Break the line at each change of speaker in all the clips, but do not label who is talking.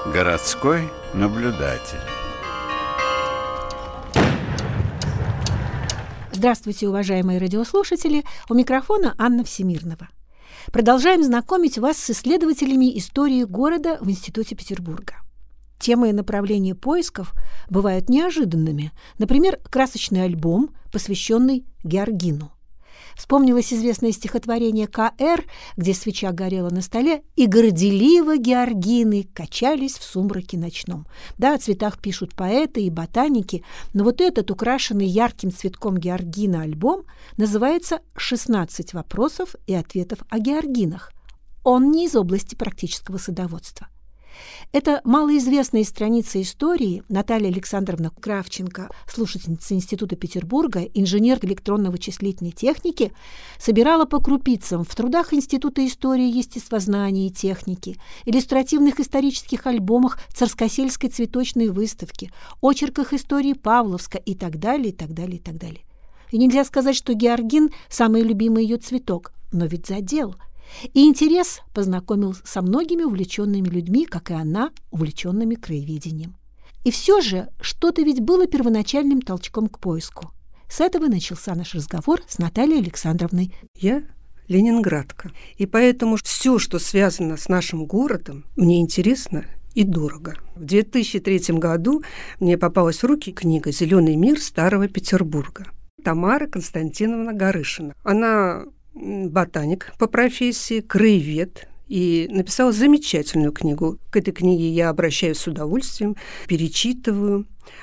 Городской наблюдатель.
Здравствуйте, уважаемые радиослушатели! У микрофона Анна Всемирнова. Продолжаем знакомить вас с исследователями истории города в Институте Петербурга. Темы и направления поисков бывают неожиданными. Например, красочный альбом, посвященный Георгину. Вспомнилось известное стихотворение К.Р., где свеча горела на столе, и горделиво георгины качались в сумраке ночном. Да, о цветах пишут поэты и ботаники, но вот этот, украшенный ярким цветком георгина альбом, называется «16 вопросов и ответов о георгинах». Он не из области практического садоводства. Это малоизвестная страница истории Наталья Александровна Кравченко, слушательница Института Петербурга, инженер электронно-вычислительной техники, собирала по крупицам в трудах Института истории, естествознания и техники, иллюстративных исторических альбомах Царскосельской цветочной выставки, очерках истории Павловска и так далее, и так далее, и так далее. И нельзя сказать, что георгин – самый любимый ее цветок, но ведь задел. И интерес познакомил со многими увлеченными людьми, как и она, увлеченными краеведением. И все же что-то ведь было первоначальным толчком к поиску. С этого начался наш разговор с Натальей Александровной.
Я ленинградка, и поэтому все, что связано с нашим городом, мне интересно и дорого. В 2003 году мне попалась в руки книга «Зеленый мир старого Петербурга». Тамара Константиновна Горышина. Она ботаник по профессии, краевед, и написала замечательную книгу. К этой книге я обращаюсь с удовольствием, перечитываю.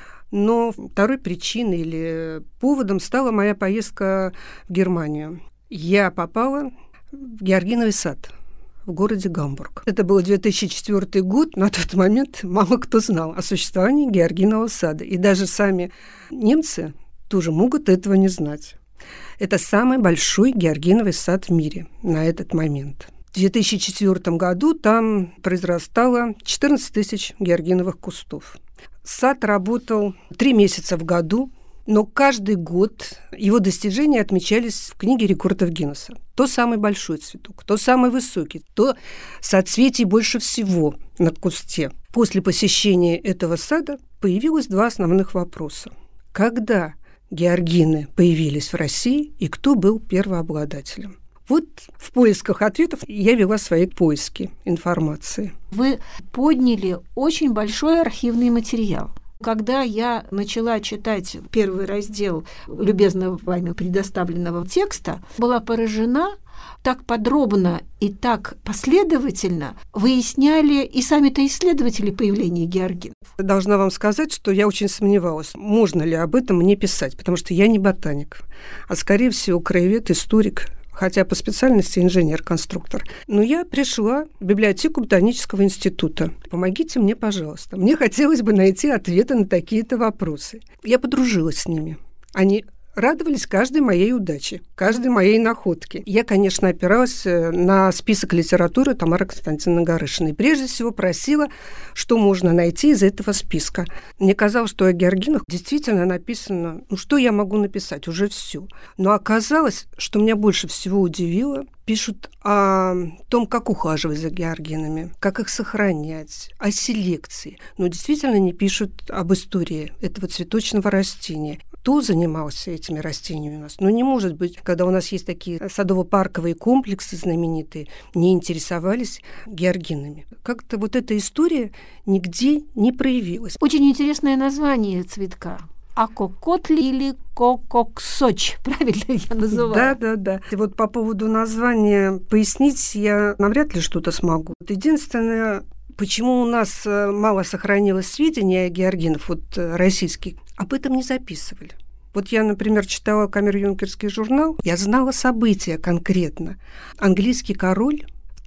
Но второй причиной или поводом стала моя поездка в Германию. Я попала в Георгиновый сад в городе Гамбург. Это был 2004 год, на тот момент мало кто знал о существовании Георгинового сада. И даже сами немцы тоже могут этого не знать. Это самый большой георгиновый сад в мире на этот момент. В 2004 году там произрастало 14 тысяч георгиновых кустов. Сад работал 3 месяца в году, но каждый год его достижения отмечались в книге рекордов Гиннесса. То самый большой цветок, то самый высокий, то соцветий больше всего на кусте. После посещения этого сада появилось 2 основных вопроса. Когда георгины появились в России и кто был первообладателем? Вот в поисках ответов я вела свои поиски информации.
Вы подняли очень большой архивный материал. Когда я начала читать первый раздел любезно вами предоставленного текста, была поражена, так подробно и так последовательно выясняли и сами-то исследователи появления георгинов.
Должна вам сказать, что я очень сомневалась, можно ли об этом мне писать, потому что я не ботаник, а, скорее всего, краевед, историк, хотя по специальности инженер-конструктор. Но я пришла в библиотеку Ботанического института. Помогите мне, пожалуйста. Мне хотелось бы найти ответы на такие-то вопросы. Я подружилась с ними. Они радовались каждой моей удаче, каждой моей находке. Я, конечно, опиралась на список литературы Тамары Константиновны Горышиной. Прежде всего просила, что можно найти из этого списка. Мне казалось, что о георгинах действительно написано, что я могу написать, уже все. Но оказалось, что меня больше всего удивило, пишут о том, как ухаживать за георгинами, как их сохранять, о селекции. Но действительно не пишут об истории этого цветочного растения. Кто занимался этими растениями у нас? Ну, не может быть, когда у нас есть такие садово-парковые комплексы знаменитые, не интересовались георгинами. Как-то вот эта история нигде не проявилась.
Очень интересное название цветка. Акокотли или кококсоч, правильно я называю?
Да. И вот по поводу названия пояснить я навряд ли что-то смогу. Единственное, почему у нас мало сохранилось сведений о георгинах, российских, об этом не записывали. Вот я, например, читала Камер-Юнкерский журнал, я знала события конкретно. Английский король в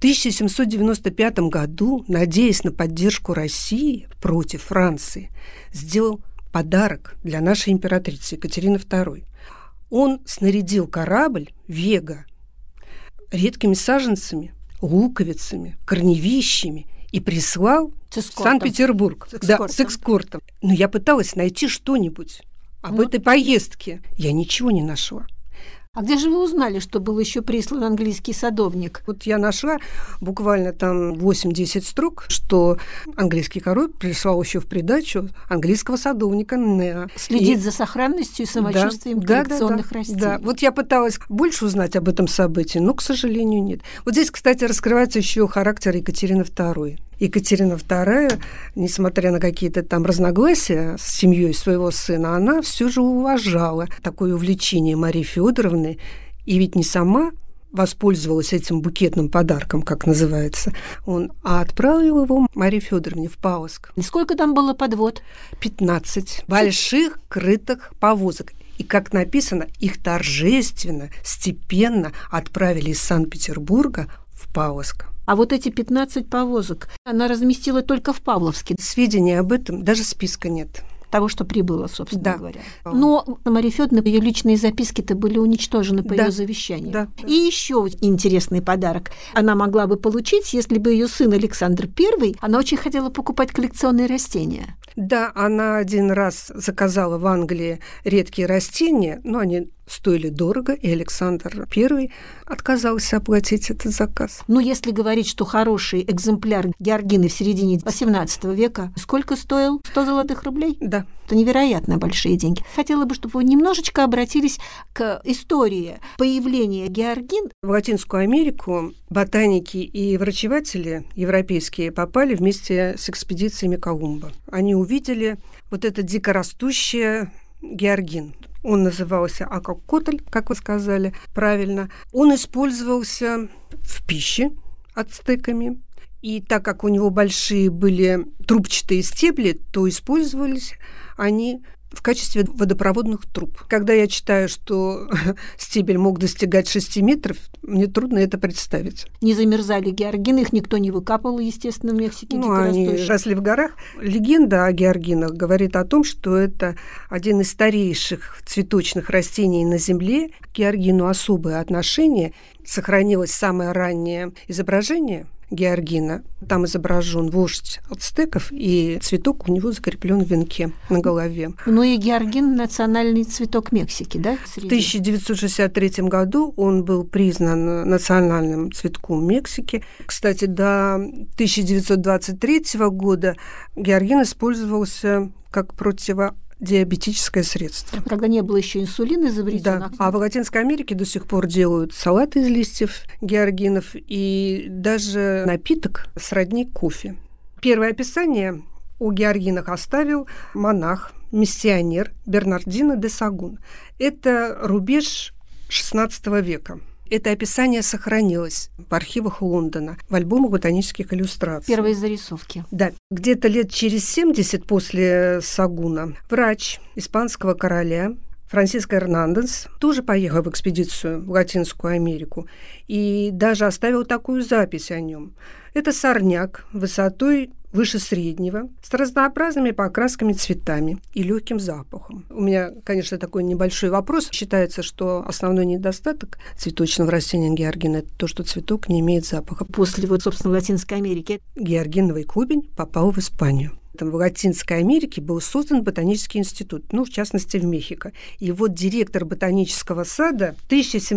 1795 году, надеясь на поддержку России против Франции, сделал подарок для нашей императрицы Екатерины II. Он снарядил корабль «Вега» редкими саженцами, луковицами, корневищами и прислал в Санкт-Петербург. С экскортом. Но я пыталась найти что-нибудь об этой поездке. Я ничего не нашла.
А где же вы узнали, что был еще прислан английский садовник?
Вот я нашла буквально там 8-10 строк, что английский король прислал еще в придачу английского садовника Неа.
Следит за сохранностью и самочувствием коллекционных растений.
Да, вот я пыталась больше узнать об этом событии, но, к сожалению, нет. Вот здесь, кстати, раскрывается еще характер Екатерины II. Екатерина II, несмотря на какие-то там разногласия с семьей своего сына, она все же уважала такое увлечение Марии Федоровны, и ведь не сама воспользовалась этим букетным подарком, как называется, а отправила его Марии Федоровне в Павловск.
И сколько там было подвод?
15 больших крытых повозок. И, как написано, их торжественно, степенно отправили из Санкт-Петербурга в Павловск.
А вот эти 15 повозок она разместила только в Павловске.
Сведений об этом, даже списка нет.
Того, что прибыло, собственно говоря.
Да.
Но Мария Федоровна, ее личные записки-то были уничтожены по ее завещанию.
Да.
И еще интересный подарок она могла бы получить, если бы ее сын Александр I, она очень хотела покупать коллекционные растения.
Да, она один раз заказала в Англии редкие растения, но они стоили дорого, и Александр I отказался оплатить этот заказ.
Но если говорить, что хороший экземпляр георгины в середине XVIII века, сколько стоил? 100 золотых рублей?
Да.
Это невероятно большие деньги. Хотела бы, чтобы вы немножечко обратились к истории появления георгин.
В Латинскую Америку ботаники и врачеватели европейские попали вместе с экспедициями Колумба. Они увидели вот это дикорастущее георгин. Он назывался акокотль, как вы сказали правильно. Он использовался в пище ацтеками. И так как у него большие были трубчатые стебли, то использовались они в качестве водопроводных труб. Когда я читаю, что стебель мог достигать 6 метров, мне трудно это представить.
Не замерзали георгины, их никто не выкапывал, естественно, в Мексике.
Они росли в горах. Легенда о георгинах говорит о том, что это один из старейших цветочных растений на Земле. К георгину особое отношение. Сохранилось самое раннее изображение георгина. Там изображен вождь ацтеков, и цветок у него закреплен в венке на голове.
Ну и георгин – национальный цветок Мексики, да?
В 1963 году он был признан национальным цветком Мексики. Кстати, до 1923 года георгин использовался как противодиабетическое средство.
Когда не было еще инсулина изобретен.
Да. А в Латинской Америке до сих пор делают салаты из листьев георгинов и даже напиток сродни кофе. Первое описание о георгинах оставил монах, миссионер Бернардино де Сагун. Это рубеж XVI века. Это описание сохранилось в архивах Лондона, в альбомах ботанических иллюстраций.
Первые зарисовки.
Да. Где-то лет через 70 после Сагуна врач испанского короля Франсиско Эрнандес тоже поехал в экспедицию в Латинскую Америку и даже оставил такую запись о нем. Это сорняк высотой выше среднего, с разнообразными покрасками, цветами и легким запахом. У меня, конечно, такой небольшой вопрос. Считается, что основной недостаток цветочного растения георгина – это то, что цветок не имеет запаха.
После, собственно, Латинской Америки
георгиновый клубень попал в Испанию. В Латинской Америке был создан ботанический институт, в частности, в Мехико. И вот директор ботанического сада в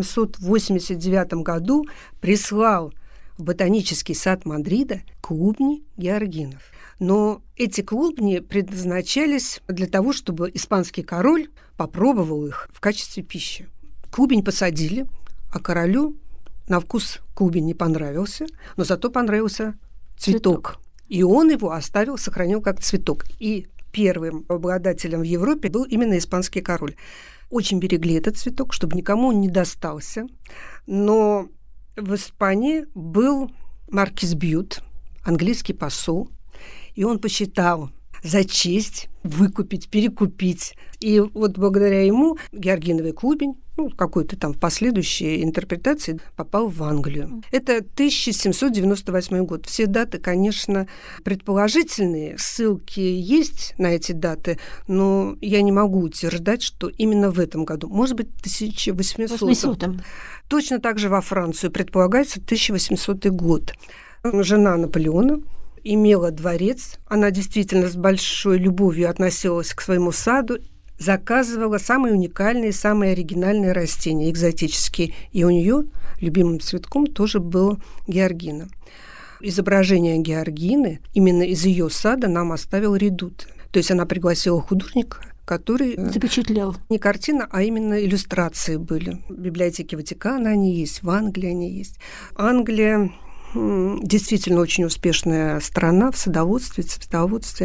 1789 году прислал в ботанический сад Мадрида клубни георгинов. Но эти клубни предназначались для того, чтобы испанский король попробовал их в качестве пищи. Клубень посадили, а королю на вкус клубень не понравился, но зато понравился цветок. И он его оставил, сохранил как цветок. И первым обладателем в Европе был именно испанский король. Очень берегли этот цветок, чтобы никому он не достался. Но в Испании был маркиз Бьют, английский посол, и он посчитал за честь выкупить, перекупить. И вот благодаря ему георгиновый клубень, какой-то там в последующей интерпретации, попал в Англию. Это 1798 год. Все даты, конечно, предположительные, ссылки есть на эти даты, но я не могу утверждать, что именно в этом году. Может быть, 1800. Точно так же во Францию предполагается 1800 год. Жена Наполеона имела дворец. Она действительно с большой любовью относилась к своему саду, заказывала самые уникальные, самые оригинальные растения, экзотические. И у нее любимым цветком тоже был георгина. Изображение георгины именно из ее сада нам оставил Редут. То есть она пригласила художника, который
запечатлел.
Не картина, а именно иллюстрации были. В библиотеке Ватикана они есть, в Англии они есть. Англия действительно очень успешная страна в садоводстве, цветоводстве.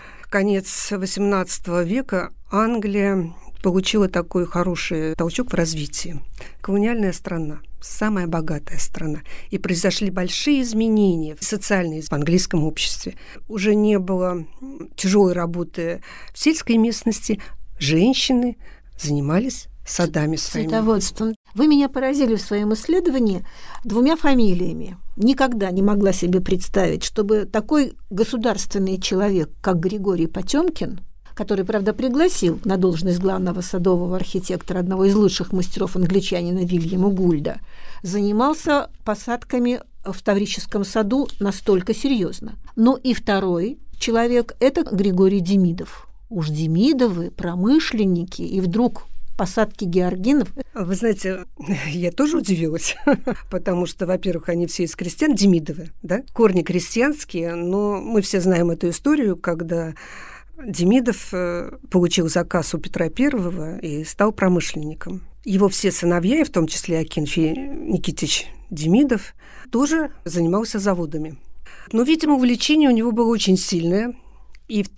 Конец XVIII века Англия получила такой хороший толчок в развитии. Колониальная страна, самая богатая страна. И произошли большие изменения социальные в английском обществе. Уже не было тяжелой работы в сельской местности. Женщины занимались садами своими.
Цветоводством. Вы меня поразили в своем исследовании 2 фамилиями. Никогда не могла себе представить, чтобы такой государственный человек, как Григорий Потёмкин, который, правда, пригласил на должность главного садового архитектора одного из лучших мастеров англичанина Вильяма Гульда, занимался посадками в Таврическом саду настолько серьезно. Но и второй человек – это Григорий Демидов. Уж Демидовы, промышленники, и вдруг посадки георгинов.
Вы знаете, я тоже удивилась, потому что, во-первых, они все из крестьян, Демидовы, да? Корни крестьянские, но мы все знаем эту историю, когда Демидов получил заказ у Петра I и стал промышленником. Его все сыновья, и в том числе Акинфий Никитич Демидов, тоже занимался заводами. Но, видимо, увлечение у него было очень сильное. И в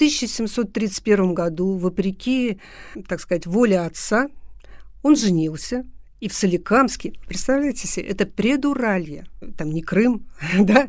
1731 году, вопреки, так сказать, воле отца, он женился. И в Соликамске, представляете себе, это предуралье, там не Крым, да,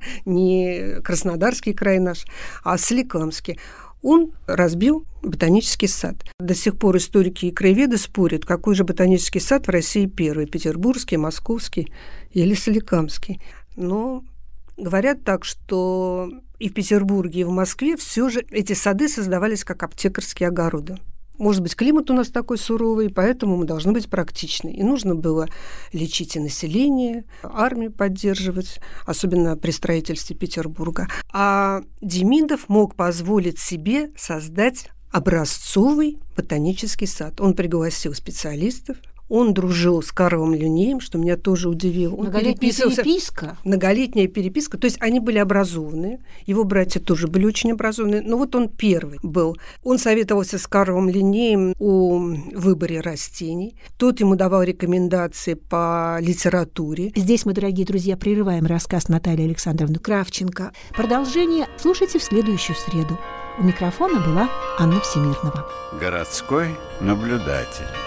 не Краснодарский край наш, а Соликамске. Он разбил ботанический сад. До сих пор историки и краеведы спорят, какой же ботанический сад в России первый, петербургский, московский или соликамский. Но говорят так, что и в Петербурге, и в Москве все же эти сады создавались как аптекарские огороды. Может быть, климат у нас такой суровый, поэтому мы должны быть практичны. И нужно было лечить и население, армию поддерживать, особенно при строительстве Петербурга. А Демидов мог позволить себе создать образцовый ботанический сад. Он пригласил специалистов, он дружил с Карлом Линнеем, что меня тоже удивило.
Многолетняя переписка.
Многолетняя переписка. То есть они были образованные. Его братья тоже были очень образованные. Но вот он первый был. Он советовался с Карлом Линнеем о выборе растений. Тот ему давал рекомендации по литературе.
Здесь мы, дорогие друзья, прерываем рассказ Натальи Александровны Кравченко. Продолжение слушайте в следующую среду. У микрофона была Анна Всемирнова.
Городской наблюдатель.